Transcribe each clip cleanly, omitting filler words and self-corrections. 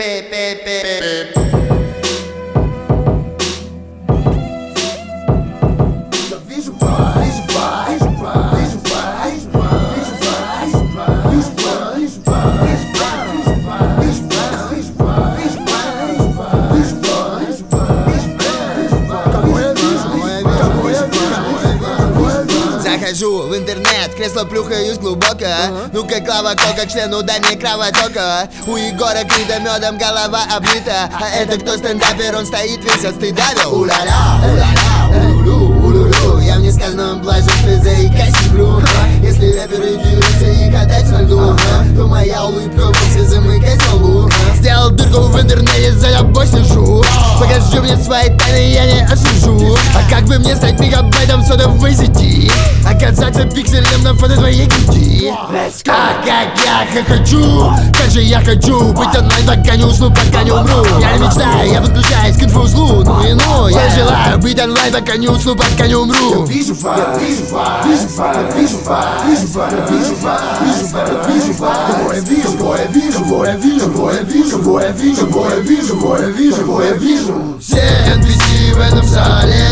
Захожу в интернет, кресло плюхаюсь глубоко. Ну-ка, Клава Кока, к члену дай мне кровотока. У Егора Крида медом голова облита. А это кто стендапер, он стоит весь от стыда. Уля-ля, уля-ля, улю-лю, улю-лю. Я в несказанном блаженстве заикаюсь и сплю. Если рэперы дерутся и катаются на льду, то моя улыбка вовсе замыкается в лбу. Сделал дырку в интернете, за тобой сижу. Покажи мне свои тайны, я не осужу. А как бы мне стать мегабайтом в сотовой сети? Оказаться пикселем на фото твоей груди. А как я хочу, как же я хочу быть онлайн, пока не усну, пока не умру. Я не мечтаю, я подключаюсь к инфоузлу. Ну и ну, я желаю быть онлайн, пока не усну, пока не умру. Я вижу вас, вижу вас, вижу вас, вижу вас, вижу вас, вижу вас, вижу вас, вижу вас. Кого я вижу, кого я вижу, кого я вижу, кого я вижу, кого я вижу, кого я вижу, кого я вижу, кого я вижу. Все NPC в этом зале,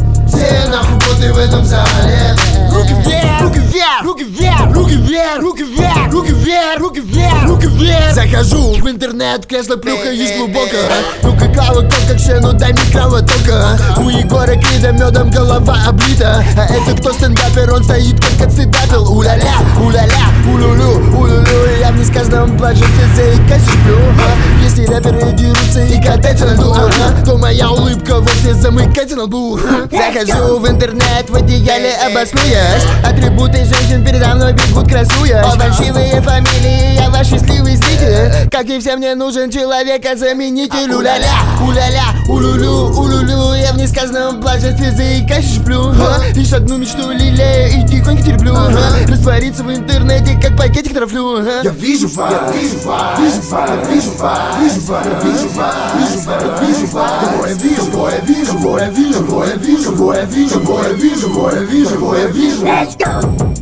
все нахуй боты в этом зале. Руки вверх, руки вверх, руки вверх, руки вверх, руки вверх, руки вверх, руки вверх, руки вверх. Захожу в интернет, кресло плюхаюсь глубоко. Ну-ка, Клава Кока, к члену дай мне кровотока. У Егора Крида медом голова облита. А это кто стендапер, он стоит как отстендапер. Уля-ля, уля-ля, улю-лю, улю-лю. Я в несказанном блаженстве заикаюсь и сплю. Если рэперы дерутся и катаются на льду, то моя улыбка вовсе замыкается на лбу. Захожу в интернет, в одеяле обоснуясь. Атрибуты женщин передо мной бегут, красуясь. Фальшивые фамилии, я ваш счастливый зритель. Как и всем, мне нужен человека-заменитель. Уля-ля, уля-ля, улю-лю, улю-лю. Я в несказанном блаженстве заикаюсь и сплю. Лишь одну мечту лелею и тихонько терплю. Раствориться в интернете, как пакетик трафлю. Я вижу вас, вижу вас, вижу вас, вижу вас, вижу вас, вижу вас, вижу вас, вижу вас. Кого я вижу, кого я вижу, кого я вижу, кого я вижу, кого я вижу, кого я вижу, кого я вижу, кого я вижу. Let's go!